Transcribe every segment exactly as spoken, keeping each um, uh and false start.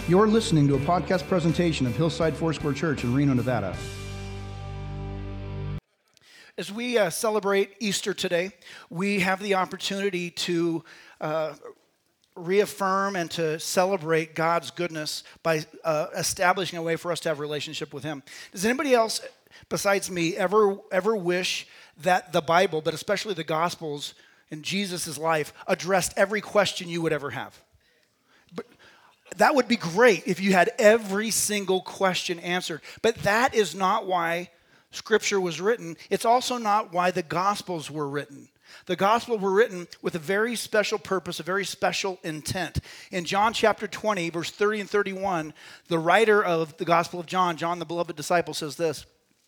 You're listening to a podcast presentation of Hillside Foursquare Church in Reno, Nevada. As we uh, celebrate Easter today, we have the opportunity to uh, reaffirm and to celebrate God's goodness by uh, establishing a way for us to have a relationship with Him. Does anybody else besides me ever ever wish that the Bible, but especially the Gospels in Jesus' life, addressed every question you would ever have? But that would be great if you had every single question answered. But that is not why Scripture was written. It's also not why the Gospels were written. The Gospels were written with a very special purpose, a very special intent. In John chapter twenty, verse thirty and thirty-one, the writer of the Gospel of John, John the beloved disciple, says this: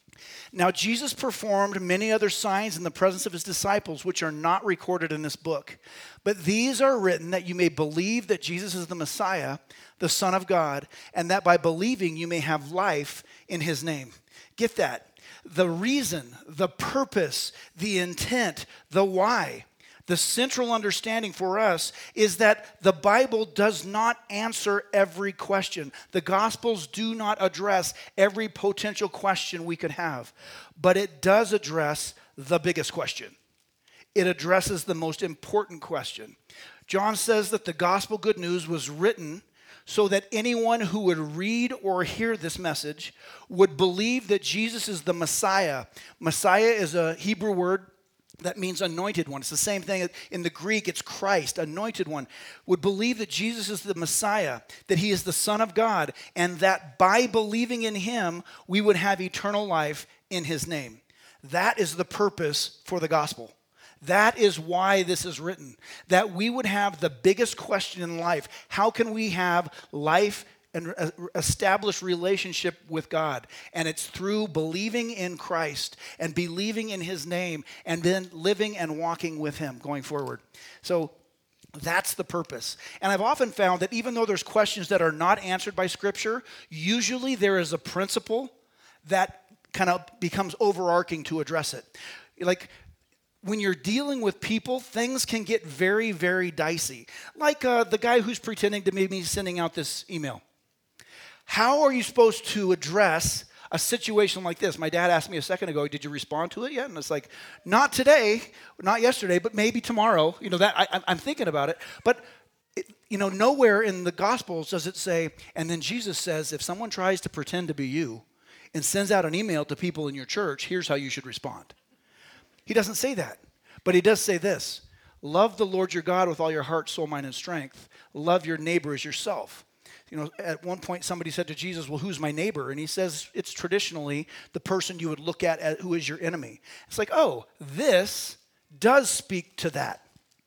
"Now Jesus performed many other signs in the presence of his disciples, which are not recorded in this book. But these are written that you may believe that Jesus is the Messiah, the Son of God, and that by believing you may have life in his name." Get that. The reason, the purpose, the intent, the why. The central understanding for us is that the Bible does not answer every question. The Gospels do not address every potential question we could have. But it does address the biggest question. It addresses the most important question. John says that the gospel good news was written so that anyone who would read or hear this message would believe that Jesus is the Messiah. Messiah is a Hebrew word that means anointed one. It's the same thing in the Greek. It's Christ, anointed one. Would believe that Jesus is the Messiah, that he is the Son of God, and that by believing in him, we would have eternal life in his name. That is the purpose for the gospel. That is why this is written, that we would have the biggest question in life. How can we have life and establish relationship with God? And it's through believing in Christ and believing in his name and then living and walking with him going forward. So that's the purpose. And I've often found that even though there's questions that are not answered by Scripture, usually there is a principle that kind of becomes overarching to address it. Like, when you're dealing with people, things can get very, very dicey. Like uh, the guy who's pretending to be sending out this email. How are you supposed to address a situation like this? My dad asked me a second ago, did you respond to it yet? And it's like, not today, not yesterday, but maybe tomorrow. You know, that I, I'm thinking about it. But, it, you know, nowhere in the Gospels does it say, and then Jesus says, if someone tries to pretend to be you and sends out an email to people in your church, here's how you should respond. He doesn't say that, but he does say this: love the Lord your God with all your heart, soul, mind, and strength. Love your neighbor as yourself. You know, at one point somebody said to Jesus, well, who's my neighbor? And he says it's traditionally the person you would look at as who is your enemy. It's like, oh, this does speak to that.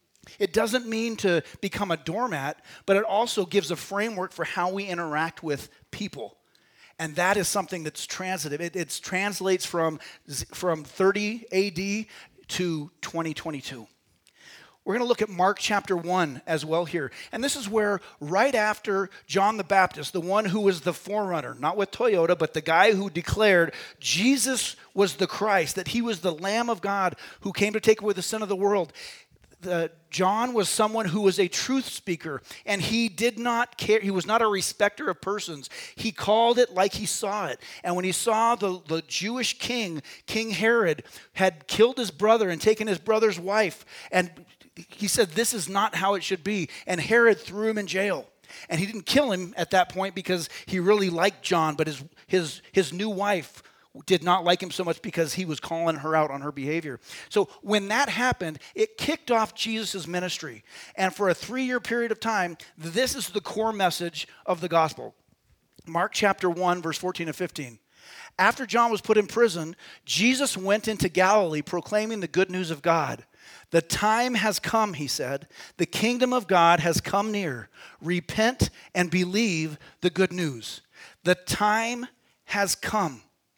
It doesn't mean to become a doormat, but it also gives a framework for how we interact with people. And that is something that's transitive. It it's translates from, from thirty A D to twenty twenty-two. We're going to look at Mark chapter one as well here. And this is where right after John the Baptist, the one who was the forerunner, not with Toyota, but the guy who declared Jesus was the Christ, that he was the Lamb of God who came to take away the sin of the world. The, John was someone who was a truth speaker, and he did not care. He was not a respecter of persons. He called it like he saw it. And when he saw the, the Jewish king, King Herod, had killed his brother and taken his brother's wife, and he said, this is not how it should be. And Herod threw him in jail. And he didn't kill him at that point because he really liked John, but his his his new wife did not like him so much because he was calling her out on her behavior. So when that happened, it kicked off Jesus' ministry. And for a three-year period of time, this is the core message of the gospel. Mark chapter one, verse fourteen and fifteen. After John was put in prison, Jesus went into Galilee proclaiming the good news of God. The time has come, he said. The kingdom of God has come near. Repent and believe the good news. The time has come.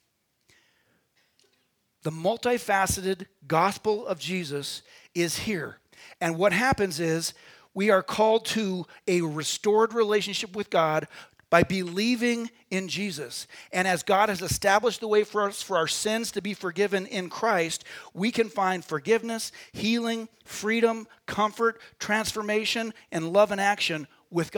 The multifaceted gospel of Jesus is here. And what happens is we are called to a restored relationship with God by believing in Jesus. And as God has established the way for us for our sins to be forgiven in Christ, we can find forgiveness, healing, freedom, comfort, transformation, and love and action with God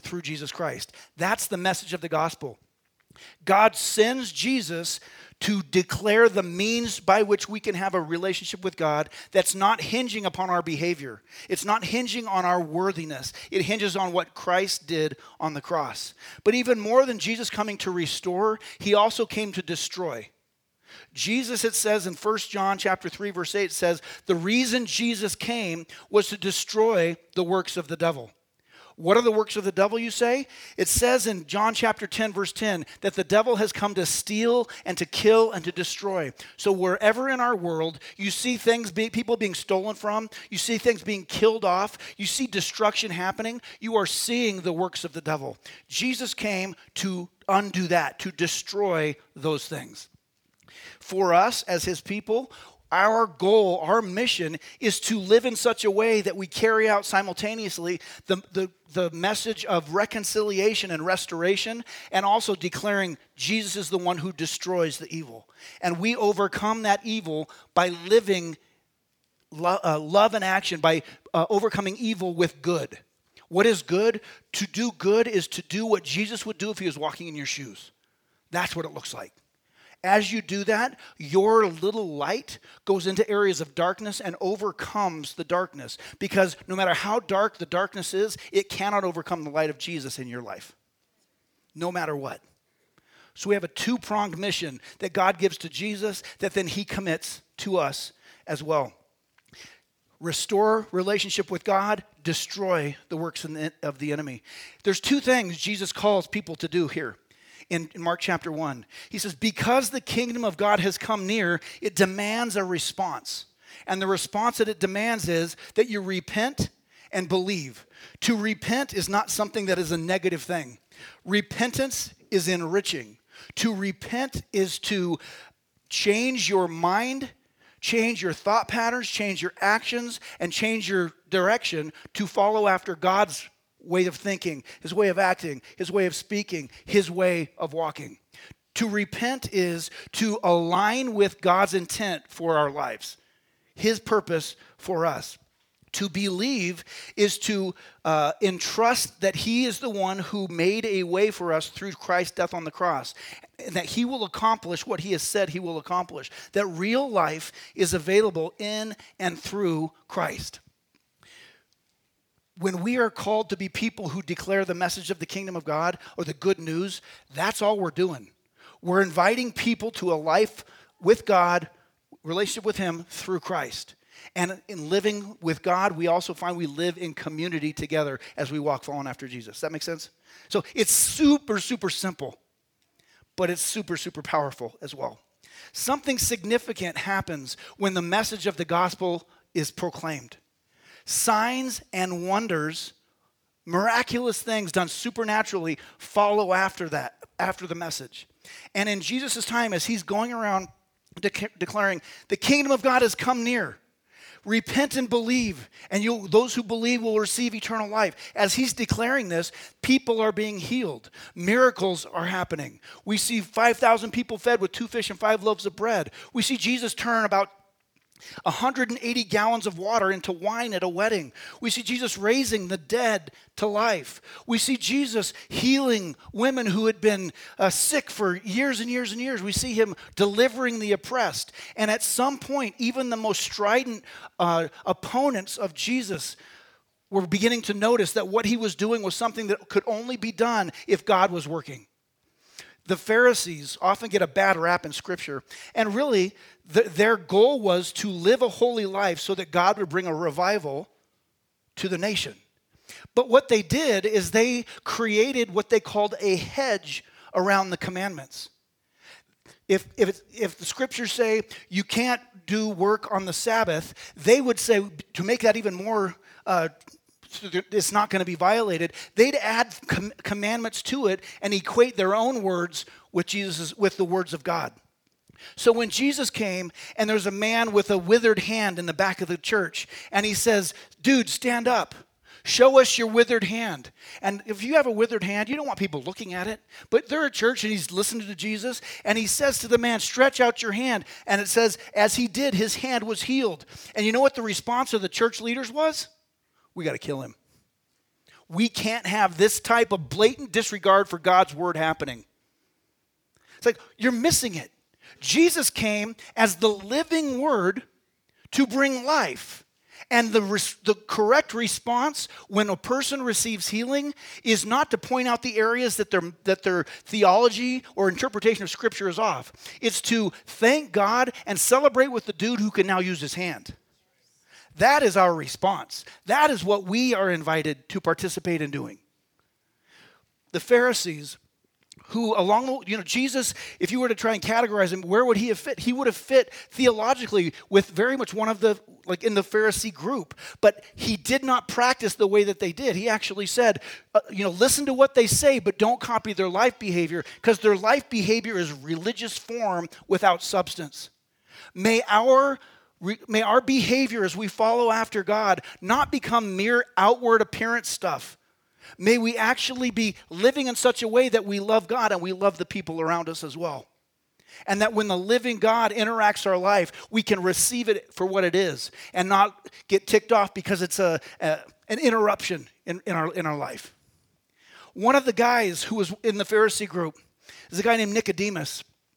through Jesus Christ. That's the message of the gospel. God sends Jesus to declare the means by which we can have a relationship with God that's not hinging upon our behavior. It's not hinging on our worthiness. It hinges on what Christ did on the cross. But even more than Jesus coming to restore, he also came to destroy. Jesus, it says in First John chapter three, verse eight, it says, the reason Jesus came was to destroy the works of the devil. What are the works of the devil, you say? It says in John chapter ten, verse ten, that the devil has come to steal and to kill and to destroy. So wherever in our world you see things, be, people being stolen from, you see things being killed off, you see destruction happening, you are seeing the works of the devil. Jesus came to undo that, to destroy those things. For us as his people, our goal, our mission is to live in such a way that we carry out simultaneously the, the, the message of reconciliation and restoration, and also declaring Jesus is the one who destroys the evil. And we overcome that evil by living lo- uh, love and action, by uh, overcoming evil with good. What is good? To do good is to do what Jesus would do if he was walking in your shoes. That's what it looks like. As you do that, your little light goes into areas of darkness and overcomes the darkness. Because no matter how dark the darkness is, it cannot overcome the light of Jesus in your life. No matter what. So we have a two-pronged mission that God gives to Jesus that then he commits to us as well. Restore relationship with God, destroy the works of the enemy. There's two things Jesus calls people to do here. In, in Mark chapter one, he says, because the kingdom of God has come near, it demands a response. And the response that it demands is that you repent and believe. To repent is not something that is a negative thing. Repentance is enriching. To repent is to change your mind, change your thought patterns, change your actions, and change your direction to follow after God's way of thinking, his way of acting, his way of speaking, his way of walking. To repent is to align with God's intent for our lives, his purpose for us. To believe is to uh, entrust that he is the one who made a way for us through Christ's death on the cross, and that he will accomplish what he has said he will accomplish, that real life is available in and through Christ. When we are called to be people who declare the message of the kingdom of God or the good news, that's all we're doing. We're inviting people to a life with God, relationship with him through Christ. And in living with God, we also find we live in community together as we walk following after Jesus. Does that make sense? So it's super, super simple, but it's super, super powerful as well. Something significant happens when the message of the gospel is proclaimed. Signs and wonders, miraculous things done supernaturally follow after that, after the message. And in Jesus' time, as he's going around de- declaring, the kingdom of God has come near. Repent and believe, and you'll, those who believe will receive eternal life. As he's declaring this, people are being healed. Miracles are happening. We see five thousand people fed with two fish and five loaves of bread. We see Jesus turn about one hundred eighty gallons of water into wine at a wedding. We see Jesus raising the dead to life. We see Jesus healing women who had been uh, sick for years and years and years. We see him delivering the oppressed. And at some point, even the most strident uh, opponents of Jesus were beginning to notice that what he was doing was something that could only be done if God was working. The Pharisees often get a bad rap in Scripture, and really, the, their goal was to live a holy life so that God would bring a revival to the nation. But what they did is they created what they called a hedge around the commandments. If, if, it's, if the Scriptures say you can't do work on the Sabbath, they would say, to make that even more uh, it's not going to be violated, they'd add com- commandments to it and equate their own words with Jesus, with the words of God. So when Jesus came and there's a man with a withered hand in the back of the church, and he says, dude, stand up. Show us your withered hand. And if you have a withered hand, you don't want people looking at it. But they're at church and he's listening to Jesus, and he says to the man, stretch out your hand. And it says, as he did, his hand was healed. And you know what the response of the church leaders was? We got to kill him. we can't have this type of blatant disregard for God's word happening. It's like, you're missing it. Jesus came as the living word to bring life. And the, res- the correct response when a person receives healing is not to point out the areas that, their that their theology or interpretation of Scripture is off. It's to thank God and celebrate with the dude who can now use his hand. That is our response. That is what we are invited to participate in doing. The Pharisees, who along, you know, Jesus, if you were to try and categorize him, where would he have fit? He would have fit theologically with very much one of the, like in the Pharisee group. But he did not practice the way that they did. He actually said, uh, you know, listen to what they say, but don't copy their life behavior, because their life behavior is religious form without substance. May our May our behavior as we follow after God not become mere outward appearance stuff. May we actually be living in such a way that we love God and we love the people around us as well. And that when the living God interacts our life, we can receive it for what it is and not get ticked off because it's a, a an interruption in, in, our, in our life. One of the guys who was in the Pharisee group is a guy named Nicodemus.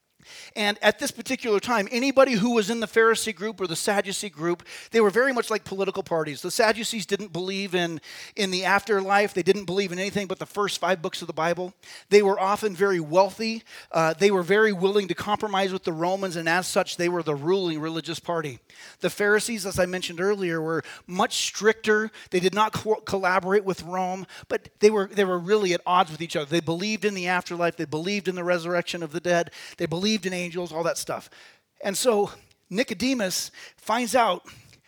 And at this particular time, anybody who was in the Pharisee group or the Sadducee group, they were very much like political parties. The Sadducees didn't believe in, in the afterlife. They didn't believe in anything but the first five books of the Bible. They were often very wealthy. Uh, they were very willing to compromise with the Romans, and as such, they were the ruling religious party. The Pharisees, as I mentioned earlier, were much stricter. They did not co- collaborate with Rome, but they were, they were really at odds with each other. They believed in the afterlife. They believed in the resurrection of the dead. They believed in angels, all that stuff. And so Nicodemus finds out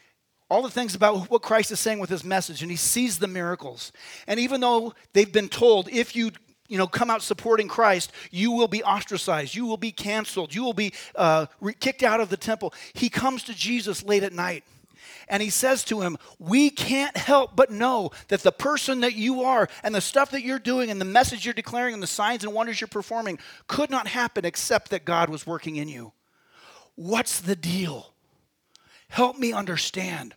all the things about what Christ is saying with his message, and he sees the miracles. And even though they've been told, if you you know, come out supporting Christ, you will be ostracized, you will be canceled, you will be uh, re- kicked out of the temple, he comes to Jesus late at night. And he says to him, we can't help but know that the person that you are and the stuff that you're doing and the message you're declaring and the signs and wonders you're performing could not happen except that God was working in you. What's the deal? Help me understand.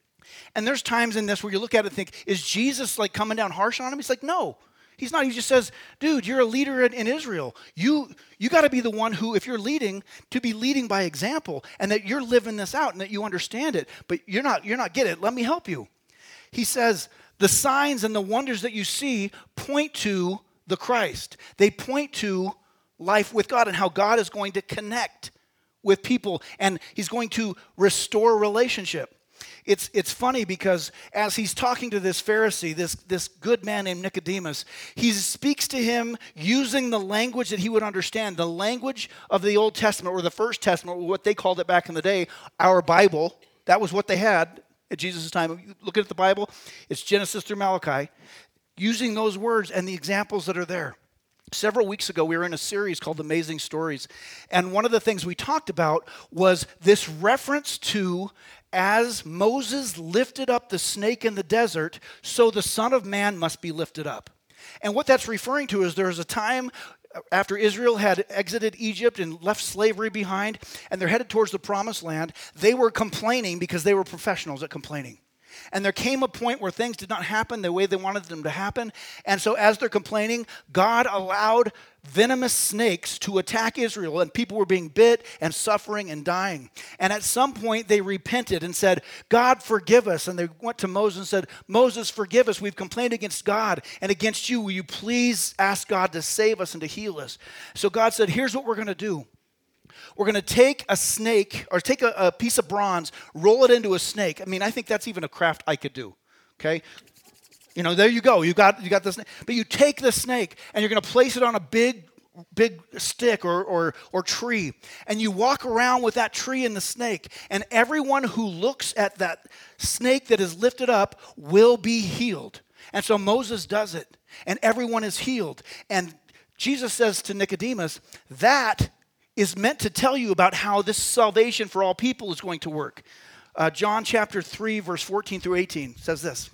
And there's times in this where you look at it and think, is Jesus like coming down harsh on him? He's like, no. He's not. He just says, dude, you're a leader in, in Israel. You you got to be the one who, if you're leading, to be leading by example, and that you're living this out and that you understand it, but you're not you're not getting it. Let me help you. He says, the signs and the wonders that you see point to the Christ. They point to life with God and how God is going to connect with people, and he's going to restore relationship. It's it's funny because as he's talking to this Pharisee, this, this good man named Nicodemus, he speaks to him using the language that he would understand, the language of the Old Testament or the First Testament, or what they called it back in the day, our Bible. That was what they had at Jesus' time. Looking at the Bible, it's Genesis through Malachi, using those words and the examples that are there. Several weeks ago, we were in a series called Amazing Stories, and one of the things we talked about was this reference to as Moses lifted up the snake in the desert, so the Son of Man must be lifted up. And what that's referring to is there was a time after Israel had exited Egypt and left slavery behind, and they're headed towards the Promised Land, they were complaining because they were professionals at complaining. And there came a point where things did not happen the way they wanted them to happen. And so as they're complaining, God allowed venomous snakes to attack Israel, and people were being bit and suffering and dying. And at some point they repented and said, God, forgive us. And they went to Moses and said, Moses, forgive us. We've complained against God and against you. Will you please ask God to save us and to heal us? So God said, here's what we're going to do. We're going to take a snake, or take a, a piece of bronze, roll it into a snake. I mean, I think that's even a craft I could do, okay? You know, there you go. You got you got the snake. But you take the snake, and you're going to place it on a big, big stick or, or, or tree, and you walk around with that tree and the snake, and everyone who looks at that snake that is lifted up will be healed. And so Moses does it, and everyone is healed. And Jesus says to Nicodemus, that is meant to tell you about how this salvation for all people is going to work. Uh, John chapter three, verse fourteen through eighteen says this.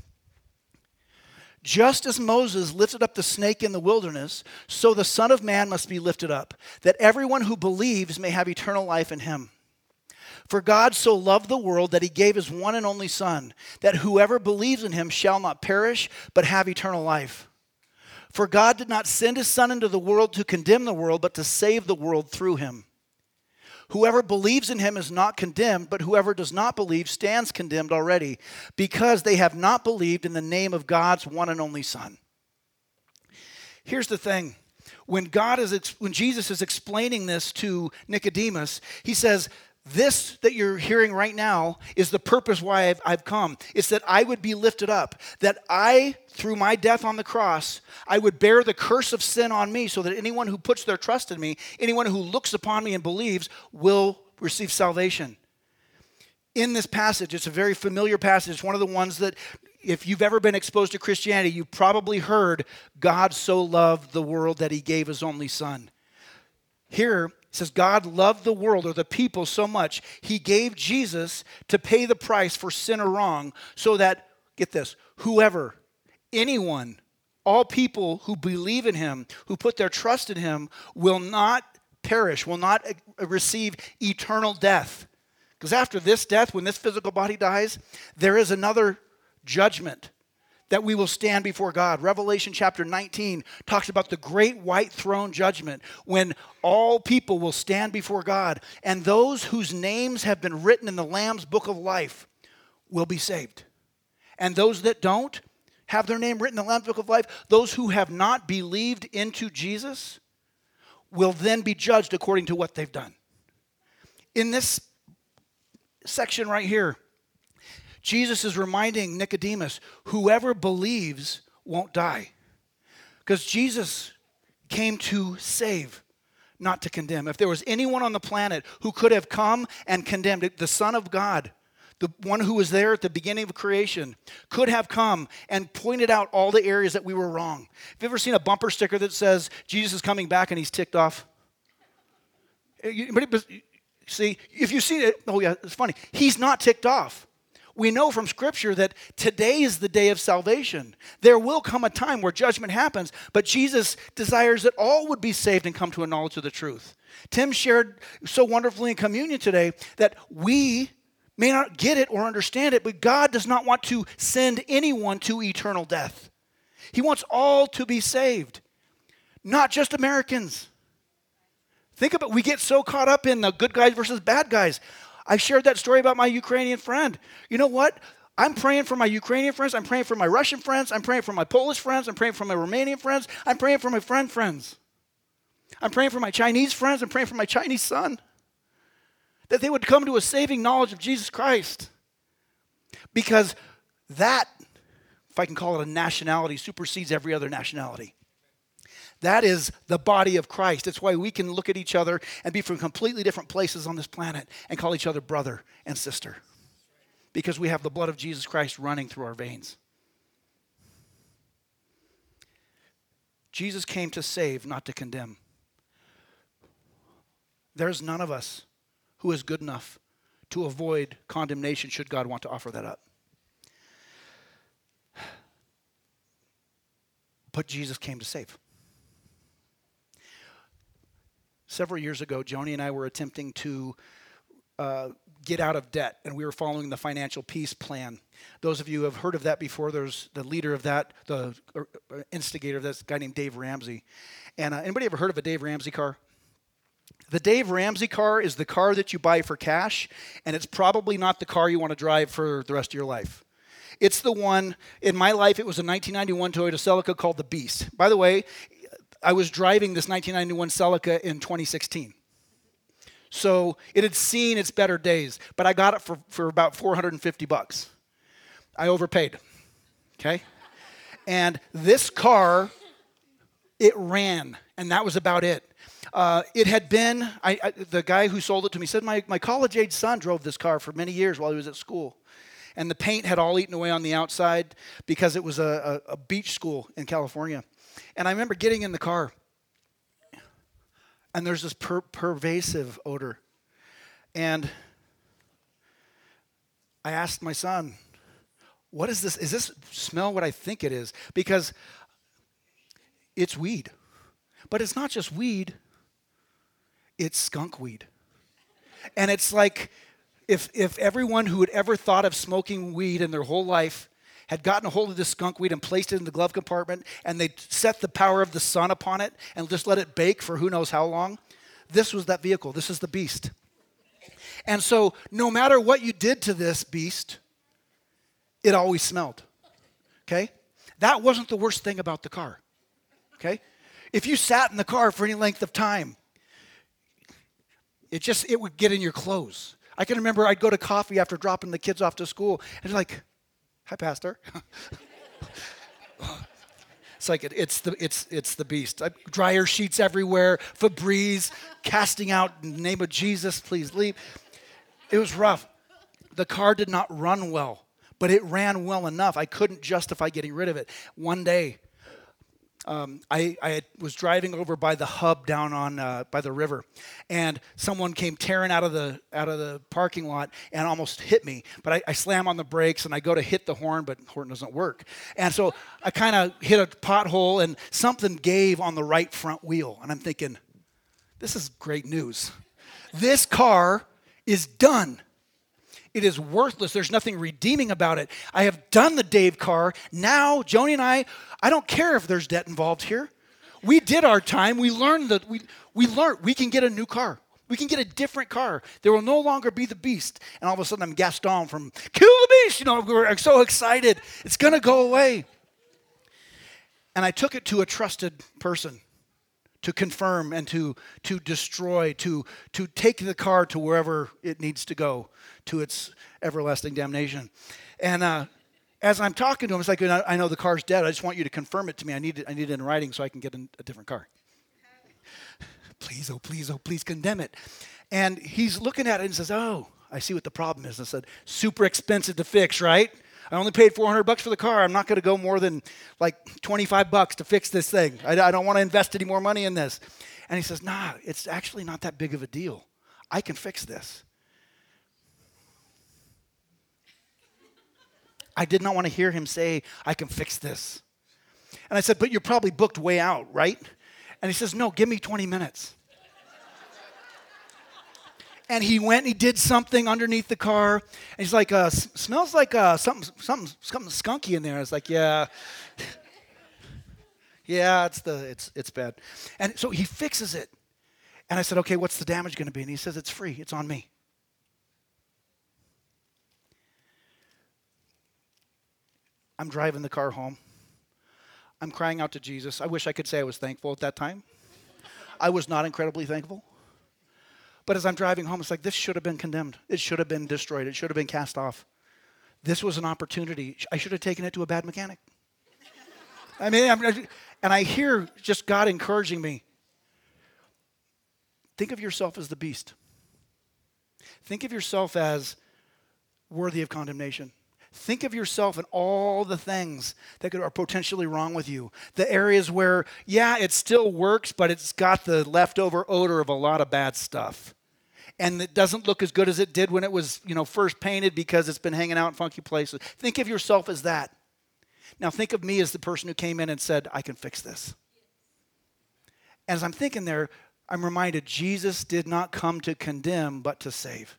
Just as Moses lifted up the snake in the wilderness, so the Son of Man must be lifted up, that everyone who believes may have eternal life in him. For God so loved the world that he gave his one and only Son, that whoever believes in him shall not perish, but have eternal life. For God did not send his Son into the world to condemn the world, but to save the world through him. Whoever believes in him is not condemned, but whoever does not believe stands condemned already, because they have not believed in the name of God's one and only Son. Here's the thing. When God is, when Jesus is explaining this to Nicodemus, he says, this that you're hearing right now is the purpose why I've, I've come. It's that I would be lifted up, that I, through my death on the cross, I would bear the curse of sin on me so that anyone who puts their trust in me, anyone who looks upon me and believes, will receive salvation. In this passage, it's a very familiar passage. It's one of the ones that, if you've ever been exposed to Christianity, you've probably heard, God so loved the world that he gave his only Son. Here, it says God loved the world or the people so much, he gave Jesus to pay the price for sin or wrong so that, get this, whoever, anyone, all people who believe in him, who put their trust in him, will not perish, will not receive eternal death. Because after this death, when this physical body dies, there is another judgment that we will stand before God. Revelation chapter nineteen talks about the great white throne judgment when all people will stand before God, and those whose names have been written in the Lamb's book of life will be saved. And those that don't have their name written in the Lamb's book of life, those who have not believed into Jesus, will then be judged according to what they've done. In this section right here, Jesus is reminding Nicodemus, whoever believes won't die. Because Jesus came to save, not to condemn. If there was anyone on the planet who could have come and condemned it, the Son of God, the one who was there at the beginning of creation, could have come and pointed out all the areas that we were wrong. Have you ever seen a bumper sticker that says, Jesus is coming back and he's ticked off? See, if you see it, oh yeah, it's funny. He's not ticked off. We know from Scripture that today is the day of salvation. There will come a time where judgment happens, but Jesus desires that all would be saved and come to a knowledge of the truth. Tim shared so wonderfully in communion today that we may not get it or understand it, but God does not want to send anyone to eternal death. He wants all to be saved, not just Americans. Think about it. We get so caught up in the good guys versus bad guys. I shared that story about my Ukrainian friend. You know what? I'm praying for my Ukrainian friends. I'm praying for my Russian friends. I'm praying for my Polish friends. I'm praying for my Romanian friends. I'm praying for my friend friends. I'm praying for my Chinese friends. I'm praying for my Chinese son. That they would come to a saving knowledge of Jesus Christ. Because that, if I can call it a nationality, supersedes every other nationality. That is the body of Christ. It's why we can look at each other and be from completely different places on this planet and call each other brother and sister. Because we have the blood of Jesus Christ running through our veins. Jesus came to save, not to condemn. There's none of us who is good enough to avoid condemnation should God want to offer that up. But Jesus came to save. Several years ago, Joni and I were attempting to uh, get out of debt, and we were following the financial peace plan. Those of you who have heard of that before, there's the leader of that, the uh, instigator of that, a guy named Dave Ramsey. And uh, anybody ever heard of a Dave Ramsey car? The Dave Ramsey car is the car that you buy for cash, and it's probably not the car you want to drive for the rest of your life. It's the one, in my life, it was a nineteen ninety-one Toyota Celica called the Beast. By the way, I was driving this nineteen ninety-one Celica in twenty sixteen. So it had seen its better days, but I got it for, for about four hundred fifty bucks. I overpaid, okay? And this car, it ran, and that was about it. Uh, it had been, I, I, the guy who sold it to me said, my, my college-age son drove this car for many years while he was at school. And the paint had all eaten away on the outside because it was a, a, a beach school in California. And I remember getting in the car, and there's this per- pervasive odor. And I asked my son, what is this? Is this smell what I think it is? Because it's weed. But it's not just weed, it's skunk weed. And it's like, If, if everyone who had ever thought of smoking weed in their whole life had gotten a hold of this skunk weed and placed it in the glove compartment, and they set the power of the sun upon it and just let it bake for who knows how long, this was that vehicle. This is the beast. And so no matter what you did to this beast, it always smelled, okay? That wasn't the worst thing about the car, okay? If you sat in the car for any length of time, it just, it would get in your clothes. I can remember I'd go to coffee after dropping the kids off to school, and it's like, hi, Pastor. It's like, it, it's, the, it's, it's the beast. I, dryer sheets everywhere, Febreze, casting out in the name of Jesus, please leave. It was rough. The car did not run well, but it ran well enough. I couldn't justify getting rid of it. One day, um, I, I had, was driving over by the hub down on uh, by the river, and someone came tearing out of the out of the parking lot and almost hit me. But I, I slam on the brakes and I go to hit the horn, but the horn doesn't work. And so I kind of hit a pothole, and something gave on the right front wheel. And I'm thinking, this is great news. This car is done. It is worthless. There's nothing redeeming about it. I have done the Dave car. Now, Joni and I, I don't care if there's debt involved here. We did our time. We learned that we we learned we can get a new car. We can get a different car. There will no longer be the beast. And all of a sudden, I'm Gaston from Kill the Beast. You know, we're so excited. It's going to go away. And I took it to a trusted person to confirm and to to destroy, to to take the car to wherever it needs to go, to its everlasting damnation. And uh, as I'm talking to him, it's like, I know the car's dead. I just want you to confirm it to me. I need it, I need it in writing so I can get a different car. Please, oh, please, oh, please condemn it. And he's looking at it and says, oh, I see what the problem is. I said, super expensive to fix, right? I only paid four hundred bucks for the car. I'm not going to go more than like twenty-five bucks to fix this thing. I, I don't want to invest any more money in this. And he says, nah, it's actually not that big of a deal. I can fix this. I did not want to hear him say, I can fix this. And I said, but you're probably booked way out, right? And he says, no, give me twenty minutes. And he went and he did something underneath the car. And he's like, uh, smells like uh, something, something, something skunky in there. I was like, yeah. yeah, it's the it's it's bad. And so he fixes it. And I said, okay, what's the damage going to be? And he says, it's free. It's on me. I'm driving the car home. I'm crying out to Jesus. I wish I could say I was thankful at that time. I was not incredibly thankful. But as I'm driving home, it's like, this should have been condemned. It should have been destroyed. It should have been cast off. This was an opportunity. I should have taken it to a bad mechanic. I mean, I'm, and I hear just God encouraging me. Think of yourself as the beast. Think of yourself as worthy of condemnation. Think of yourself and all the things that are potentially wrong with you. The areas where, yeah, it still works, but it's got the leftover odor of a lot of bad stuff. And it doesn't look as good as it did when it was, you know, first painted because it's been hanging out in funky places. Think of yourself as that. Now think of me as the person who came in and said, I can fix this. As I'm thinking there, I'm reminded Jesus did not come to condemn, but to save.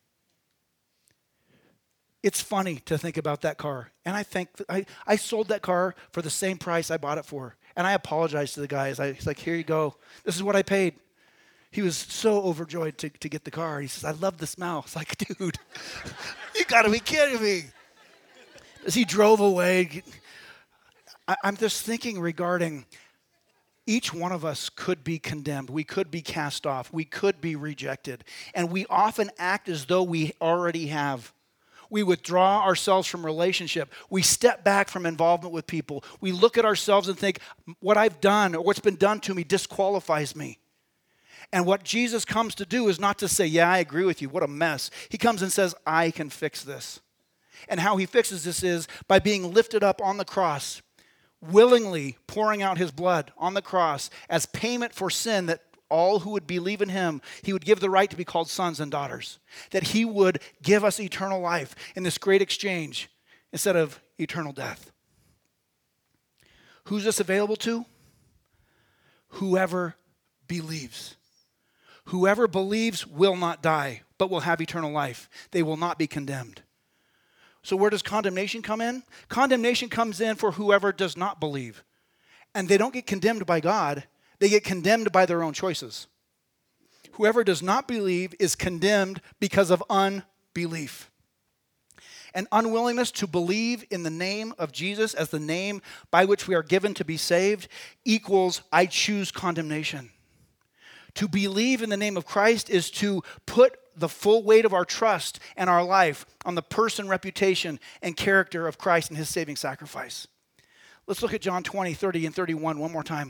It's funny to think about that car. And I think I, I sold that car for the same price I bought it for. And I apologized to the guy. I, he's like, here you go. This is what I paid. He was so overjoyed to, to get the car. He says, I love the smell. It's like, dude, you got to be kidding me. As he drove away, I, I'm just thinking regarding each one of us could be condemned. We could be cast off. We could be rejected. And we often act as though we already have. We withdraw ourselves from relationship. We step back from involvement with people. We look at ourselves and think, what I've done or what's been done to me disqualifies me. And what Jesus comes to do is not to say, yeah, I agree with you. What a mess. He comes and says, I can fix this. And how he fixes this is by being lifted up on the cross, willingly pouring out his blood on the cross as payment for sin, that all who would believe in him, he would give the right to be called sons and daughters. That he would give us eternal life in this great exchange instead of eternal death. Who's this available to? Whoever believes. Whoever believes will not die, but will have eternal life. They will not be condemned. So where does condemnation come in? Condemnation comes in for whoever does not believe. And they don't get condemned by God. They get condemned by their own choices. Whoever does not believe is condemned because of unbelief. An unwillingness to believe in the name of Jesus as the name by which we are given to be saved equals I choose condemnation. To believe in the name of Christ is to put the full weight of our trust and our life on the person, reputation, and character of Christ and his saving sacrifice. Let's look at John twenty, thirty, and thirty-one one more time.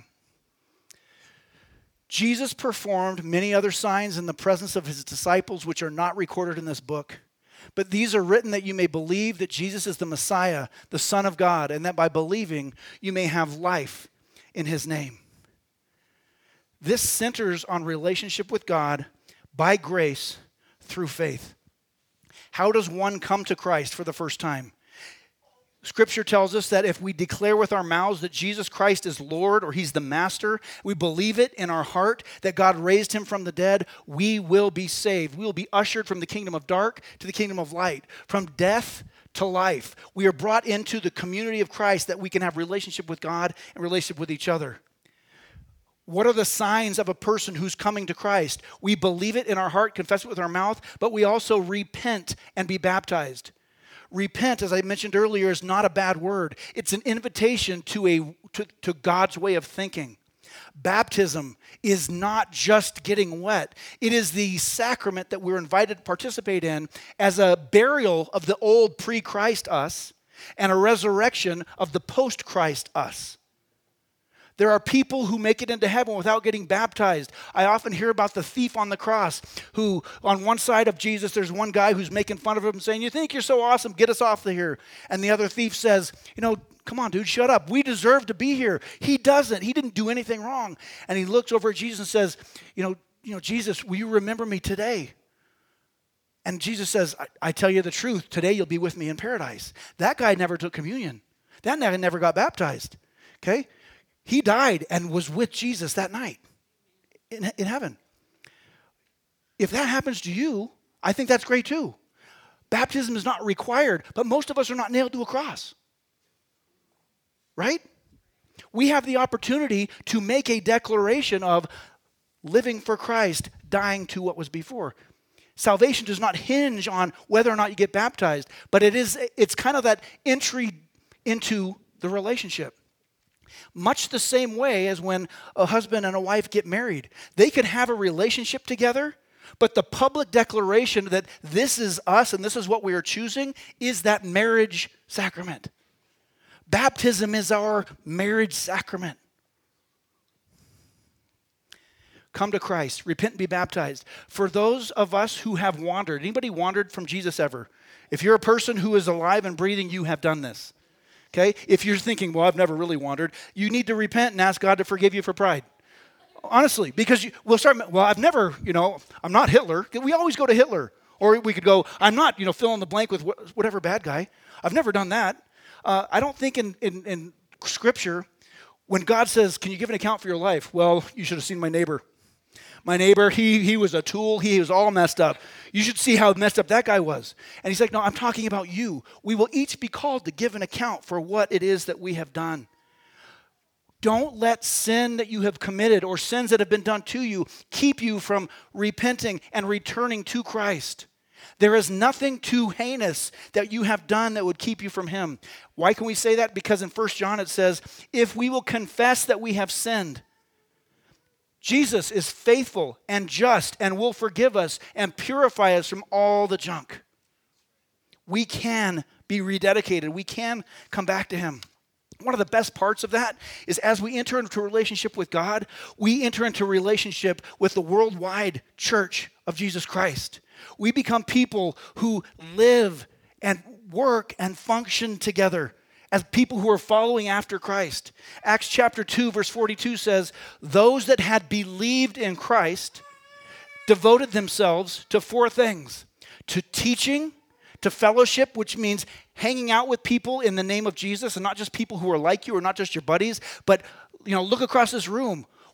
Jesus performed many other signs in the presence of his disciples, which are not recorded in this book. But these are written that you may believe that Jesus is the Messiah, the Son of God, and that by believing you may have life in his name. This centers on relationship with God by grace through faith. How does one come to Christ for the first time? Scripture tells us that if we declare with our mouths that Jesus Christ is Lord or he's the Master, we believe it in our heart that God raised him from the dead, we will be saved. We will be ushered from the kingdom of dark to the kingdom of light, from death to life. We are brought into the community of Christ that we can have relationship with God and relationship with each other. What are the signs of a person who's coming to Christ? We believe it in our heart, confess it with our mouth, but we also repent and be baptized. Repent, as I mentioned earlier, is not a bad word. It's an invitation to, a, to, to God's way of thinking. Baptism is not just getting wet. It is the sacrament that we're invited to participate in as a burial of the old pre-Christ us and a resurrection of the post-Christ us. There are people who make it into heaven without getting baptized. I often hear about the thief on the cross who, on one side of Jesus, there's one guy who's making fun of him saying, you think you're so awesome, get us off of here. And the other thief says, you know, come on, dude, shut up. We deserve to be here. He doesn't. He didn't do anything wrong. And he looks over at Jesus and says, you know, you know, Jesus, will you remember me today? And Jesus says, I, I tell you the truth, today you'll be with me in paradise. That guy never took communion. That guy never got baptized, okay? He died and was with Jesus that night in, in heaven. If that happens to you, I think that's great too. Baptism is not required, but most of us are not nailed to a cross. Right? We have the opportunity to make a declaration of living for Christ, dying to what was before. Salvation does not hinge on whether or not you get baptized, but it is, it's kind of that entry into the relationship. Much the same way as when a husband and a wife get married. They could have a relationship together, but the public declaration that this is us and this is what we are choosing is that marriage sacrament. Baptism is our marriage sacrament. Come to Christ, repent and be baptized. For those of us who have wandered, anybody wandered from Jesus ever? If you're a person who is alive and breathing, you have done this. Okay? If you're thinking, well, I've never really wandered, you need to repent and ask God to forgive you for pride. Honestly, because you, we'll start, well, I've never, you know, I'm not Hitler. We always go to Hitler. Or we could go, I'm not, you know, fill in the blank with wh- whatever bad guy. I've never done that. Uh, I don't think in, in, in Scripture, when God says, can you give an account for your life? Well, you should have seen my neighbor. My neighbor, he he was a tool. He was all messed up. You should see how messed up that guy was. And he's like, no, I'm talking about you. We will each be called to give an account for what it is that we have done. Don't let sin that you have committed or sins that have been done to you keep you from repenting and returning to Christ. There is nothing too heinous that you have done that would keep you from him. Why can we say that? Because in First John it says, if we will confess that we have sinned, Jesus is faithful and just and will forgive us and purify us from all the junk. We can be rededicated. We can come back to him. One of the best parts of that is as we enter into a relationship with God, we enter into a relationship with the worldwide church of Jesus Christ. We become people who live and work and function together as people who are following after Christ. Acts chapter two, verse forty-two says, those that had believed in Christ devoted themselves to four things: to teaching, to fellowship, which means hanging out with people in the name of Jesus, and not just people who are like you or not just your buddies, but you know, look across this room.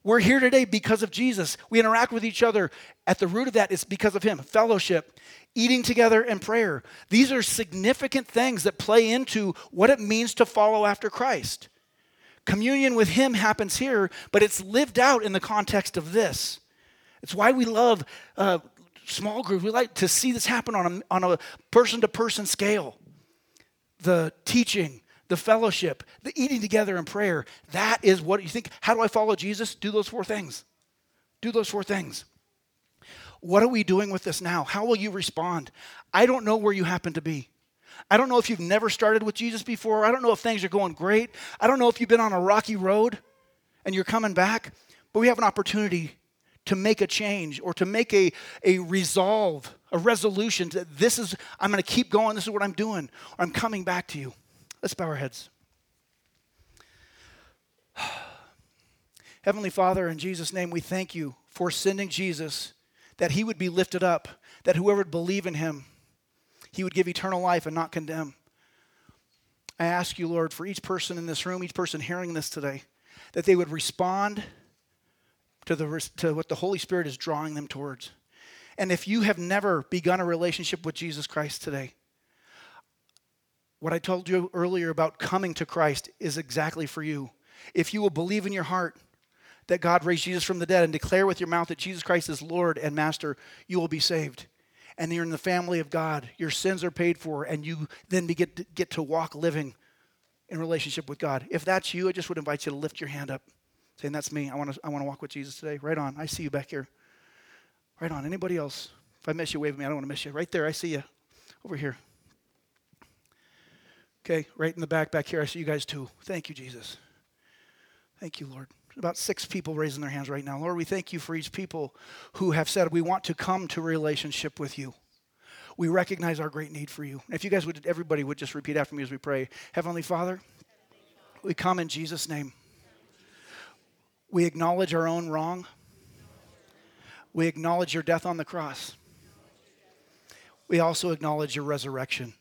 We're here today because of Jesus. We interact with each other. At the root of that is because of him. Fellowship, eating together, and prayer. These are significant things that play into what it means to follow after Christ. Communion with him happens here, but it's lived out in the context of this. It's why we love uh, small groups. We like to see this happen on a, on a person-to-person scale. The teaching, the fellowship, the eating together and prayer. That is what you think. How do I follow Jesus? Do those four things. Do those four things. What are we doing with this now? How will you respond? I don't know where you happen to be. I don't know if you've never started with Jesus before. I don't know if things are going great. I don't know if you've been on a rocky road and you're coming back. But we have an opportunity to make a change or to make a, a resolve, a resolution to this is, I'm going to keep going. This is what I'm doing. Or I'm coming back to you. Let's bow our heads. Heavenly Father, in Jesus' name, we thank you for sending Jesus, that he would be lifted up, that whoever would believe in him, he would give eternal life and not condemn. I ask you, Lord, for each person in this room, each person hearing this today, that they would respond to, the, to what the Holy Spirit is drawing them towards. And if you have never begun a relationship with Jesus Christ today, what I told you earlier about coming to Christ is exactly for you. If you will believe in your heart that God raised Jesus from the dead and declare with your mouth that Jesus Christ is Lord and Master, you will be saved. And you're in the family of God. Your sins are paid for, and you then get to, get to walk living in relationship with God. If that's you, I just would invite you to lift your hand up, saying, that's me. I want to I want to walk with Jesus today. Right on. I see you back here. Right on. Anybody else? If I miss you, wave at me. I don't want to miss you. Right there. I see you. Over here. Okay, right in the back, back here. I see you guys too. Thank you, Jesus. Thank you, Lord. About six people raising their hands right now. Lord, we thank you for each people who have said, we want to come to a relationship with you. We recognize our great need for you. If you guys would, everybody would just repeat after me as we pray. Heavenly Father, we come in Jesus' name. We acknowledge our own wrong. We acknowledge your death on the cross. We also acknowledge your resurrection.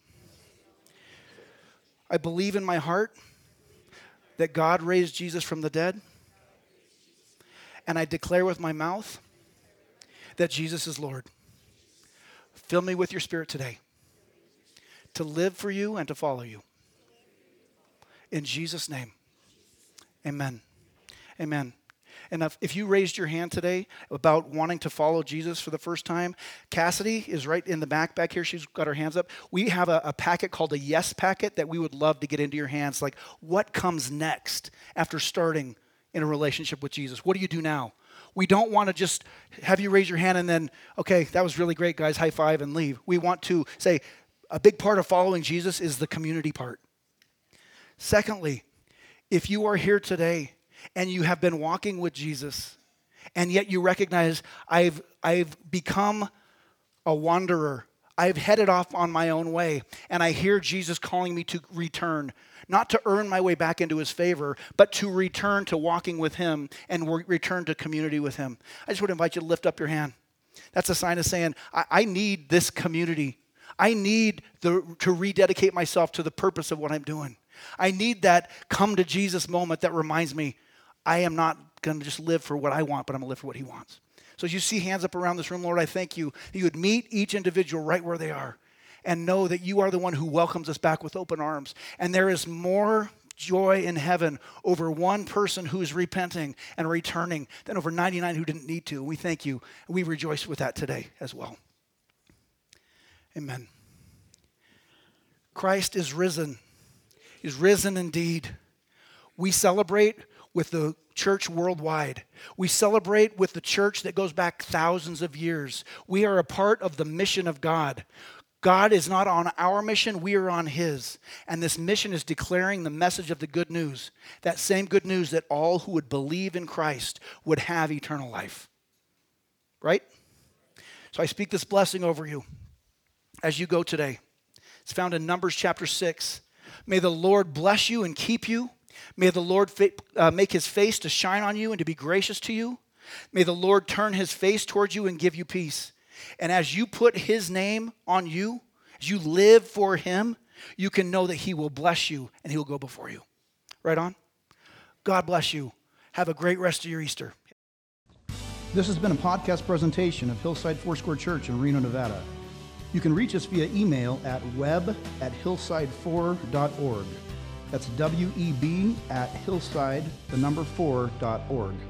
I believe in my heart that God raised Jesus from the dead. And I declare with my mouth that Jesus is Lord. Fill me with your Spirit today to live for you and to follow you. In Jesus' name, amen. Amen. And if, if you raised your hand today about wanting to follow Jesus for the first time, Cassidy is right in the back back here. She's got her hands up. We have a, a packet called a Yes Packet that we would love to get into your hands. Like, what comes next after starting in a relationship with Jesus? What do you do now? We don't want to just have you raise your hand and then, okay, that was really great, guys, high five and leave. We want to say a big part of following Jesus is the community part. Secondly, if you are here today and you have been walking with Jesus and yet you recognize I've, I've become a wanderer, I've headed off on my own way, and I hear Jesus calling me to return, not to earn my way back into his favor, but to return to walking with him and re- return to community with him. I just would invite you to lift up your hand. That's a sign of saying, I, I need this community. I need the, to rededicate myself to the purpose of what I'm doing. I need that come to Jesus moment that reminds me, I am not going to just live for what I want, but I'm going to live for what he wants. So as you see hands up around this room, Lord, I thank you that you would meet each individual right where they are and know that you are the one who welcomes us back with open arms. And there is more joy in heaven over one person who is repenting and returning than over ninety-nine who didn't need to. We thank you. And we rejoice with that today as well. Amen. Christ is risen. He's risen indeed. We celebrate with the church worldwide. We celebrate with the church that goes back thousands of years. We are a part of the mission of God. God is not on our mission, we are on his. And this mission is declaring the message of the good news. That same good news that all who would believe in Christ would have eternal life. Right? So I speak this blessing over you as you go today. It's found in Numbers chapter six. May the Lord bless you and keep you. May the Lord fa- uh, make his face to shine on you and to be gracious to you. May the Lord turn his face towards you and give you peace. And as you put his name on you, as you live for him, you can know that he will bless you and he will go before you. Right on? God bless you. Have a great rest of your Easter. This has been a podcast presentation of Hillside Foursquare Church in Reno, Nevada. You can reach us via email at web at hillside four dot org. That's W E B at hillside, the number four, dot org.